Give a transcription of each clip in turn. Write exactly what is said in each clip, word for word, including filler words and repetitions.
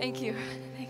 Thank you. Thanks.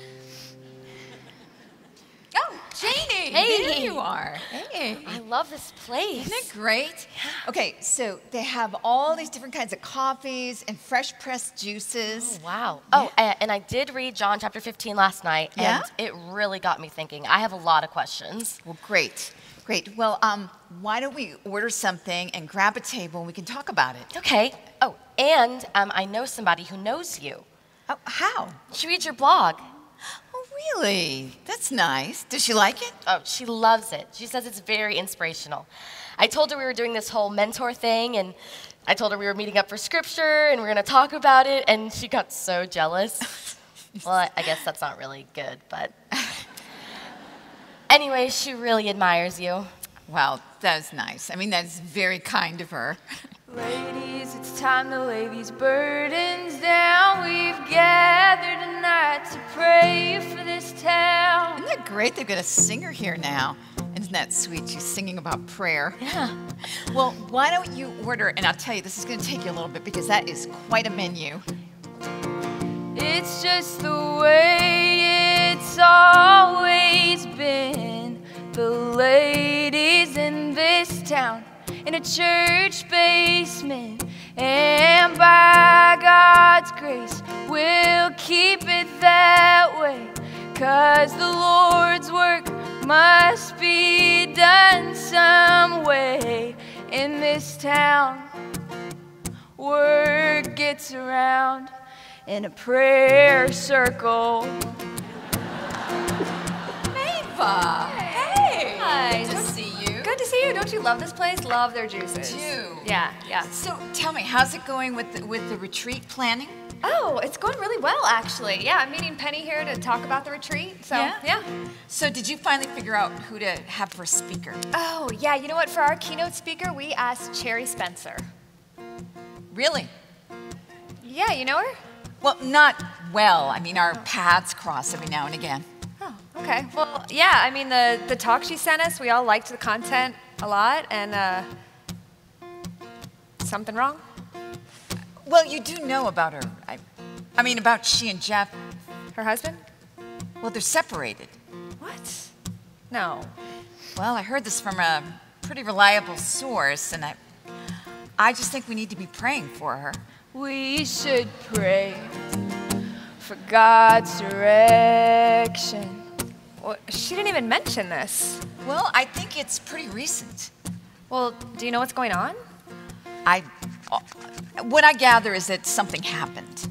Oh, Janie, Hey. there you are. Hey. I love this place. Isn't it great? Okay, so they have all these different kinds of coffees and fresh pressed juices. Oh, wow. Oh, a- and I did read John chapter fifteen last night, Yeah? and it really got me thinking. I have a lot of questions. Well, great, great. Well, um, why don't we order something and grab a table and we can talk about it? Okay. Oh, and um, I know somebody who knows you. Oh, how? She reads your blog. Oh, really? That's nice. Does she like it? Oh, she loves it. She says it's very inspirational. I told her we were doing this whole mentor thing, and I told her we were meeting up for scripture, and we are going to talk about it, and she got so jealous. Well, I, I guess that's not really good, but... Anyway, she really admires you. Well, that's nice. I mean, that's very kind of her. Ladies, it's time to lay these burdens down. We've gathered tonight to pray for this town. Isn't that great? They've got a singer here now. Isn't that sweet? She's singing about prayer. Yeah. Well, why don't you order, and I'll tell you, this is going to take you a little bit because that is quite a menu. It's just the way it's always been. The ladies in this town in a church basement, and by God's grace we'll keep it that way, 'cause the Lord's work must be done some way in this town. Word gets around in a prayer circle. Ava! Hey! Hi. Good to see you. Good to see you. Don't you love this place? Love their juices. Do. Yeah, yeah. So tell me, how's it going with the, with the retreat planning? Oh, it's going really well, actually. Yeah, I'm meeting Penny here to talk about the retreat. So, Yeah? yeah. So did you finally figure out who to have for speaker? Oh, yeah. You know what? For our keynote speaker, we asked Cherry Spencer. Really? Yeah, you know her? Well, not well. I mean, our paths cross every now and again. Oh, okay. Well, yeah. I mean, the the talk she sent us, we all liked the content a lot, and uh, something wrong? Well, you do know about her. I, I mean, about she and Jeff. Her husband? Well, they're separated. What? No. Well, I heard this from a pretty reliable source, and I, I just think we need to be praying for her. We should pray for God's direction. Well, she didn't even mention this. Well, I think it's pretty recent. Well, do you know what's going on? I, uh, what I gather is that something happened.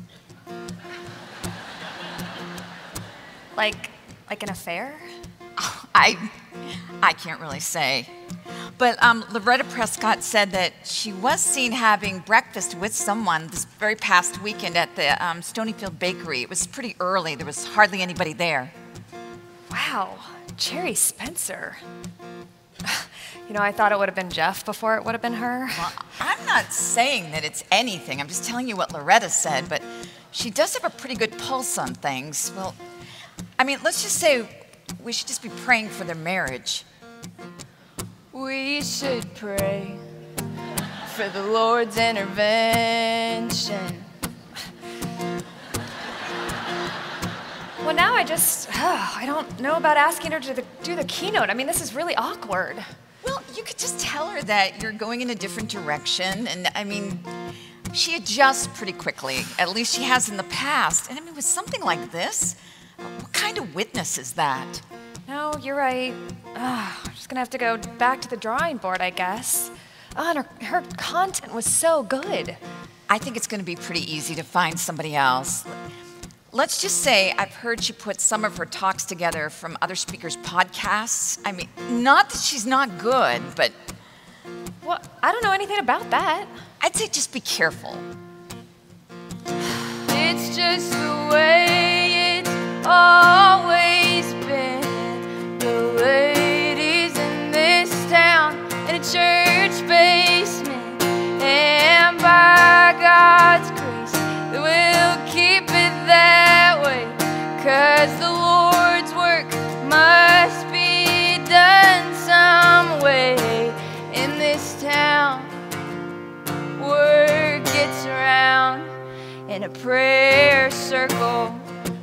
Like, like an affair? I, I can't really say. But um, Loretta Prescott said that she was seen having breakfast with someone this very past weekend at the um, Stonyfield Bakery. It was pretty early. There was hardly anybody there. Wow, Cherry Spencer. You know, I thought it would have been Jeff before it would have been her. Well, I'm not saying that it's anything. I'm just telling you what Loretta said, but she does have a pretty good pulse on things. Well, I mean, let's just say we should just be praying for their marriage. We should pray for the Lord's intervention. Well, now I just, oh, I don't know about asking her to the, do the keynote. I mean, this is really awkward. Well, you could just tell her that you're going in a different direction, and I mean, she adjusts pretty quickly. At least she has in the past. And I mean, with something like this, what kind of witness is that? No, you're right. Oh, I'm just gonna have to go back to the drawing board, I guess. Oh, and her, her content was so good. I think it's going to be pretty easy to find somebody else. Let's just say I've heard she put some of her talks together from other speakers' podcasts. I mean, not that she's not good, but Well, I don't know anything about that. I'd say just be careful. It's just the way it's always been. The ladies in this town in a church basement, and by God's grace we'll keep it that way, 'cause the Lord's work must be done some way in this town. Word gets around in a prayer circle.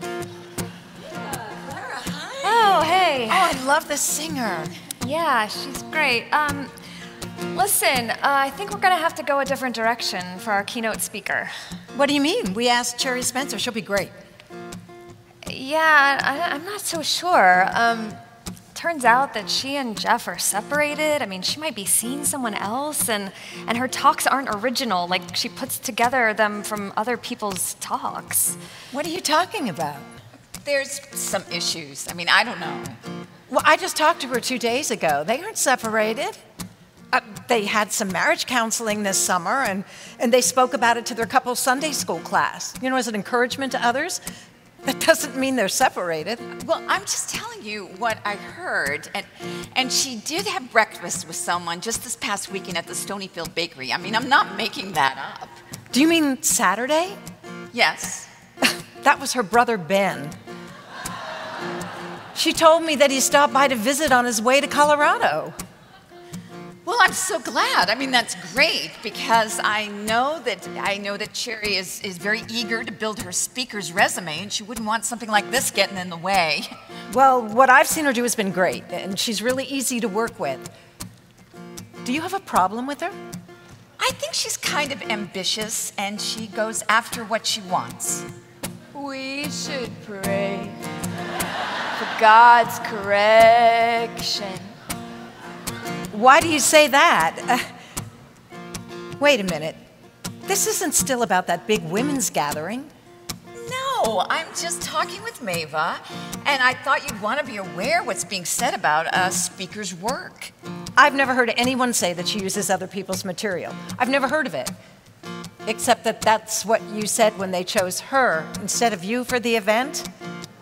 love this singer. Yeah, she's great. Um, listen, uh, I think we're gonna have to go a different direction for our keynote speaker. What do you mean? We asked Cherry Spencer. She'll be great. Yeah, I, I'm not so sure. Um, turns out that she and Jeff are separated. I mean, she might be seeing someone else, and, and her talks aren't original. Like, she puts together them from other people's talks. What are you talking about? There's some issues. I mean, I don't know. Well, I just talked to her two days ago. They aren't separated. Uh, they had some marriage counseling this summer, and, and they spoke about it to their couple's Sunday school class. You know, as an encouragement to others. That doesn't mean they're separated. Well, I'm just telling you what I heard. And, and she did have breakfast with someone just this past weekend at the Stonyfield Bakery. I mean, I'm not making that up. Do you mean Saturday? Yes. That was her brother, Ben. She told me that he stopped by to visit on his way to Colorado. Well, I'm so glad. I mean, that's great because I know that I know that Cherry is, is very eager to build her speaker's resume, and she wouldn't want something like this getting in the way. Well, what I've seen her do has been great, and she's really easy to work with. Do you have a problem with her? I think she's kind of ambitious, and she goes after what she wants. We should pray for God's correction. Why do you say that? Uh, wait a minute. This isn't still about that big women's gathering. No, I'm just talking with Mava, and I thought you'd want to be aware what's being said about a speaker's work. I've never heard anyone say that she uses other people's material. I've never heard of it. Except that that's what you said when they chose her instead of you for the event.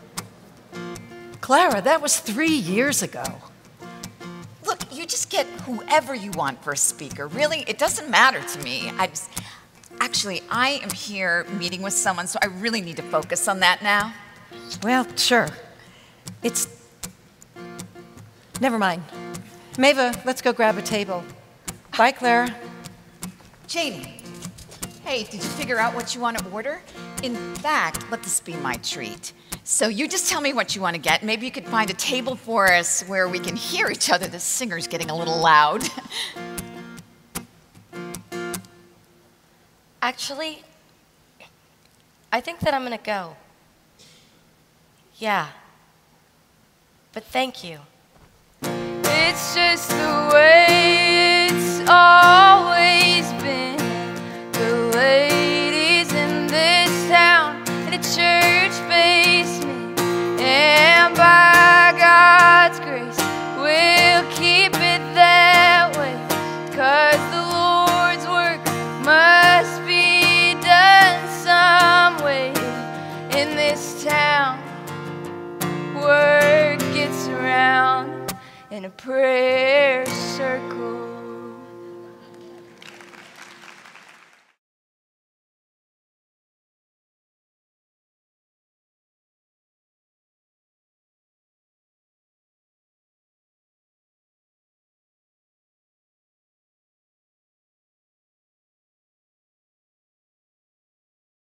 Clara, that was three years ago. Look, you just get whoever you want for a speaker. Really, it doesn't matter to me. I just, actually, I am here meeting with someone, so I really need to focus on that now. Well, sure. It's... Never mind. Mava, let's go grab a table. Bye, Clara. Janie, hey, did you figure out what you want to order? In fact, let this be my treat. So you just tell me what you want to get. Maybe you could find a table for us where we can hear each other. The singer's getting a little loud. Actually, I think that I'm gonna go. Yeah. But thank you. It's just the way it's all.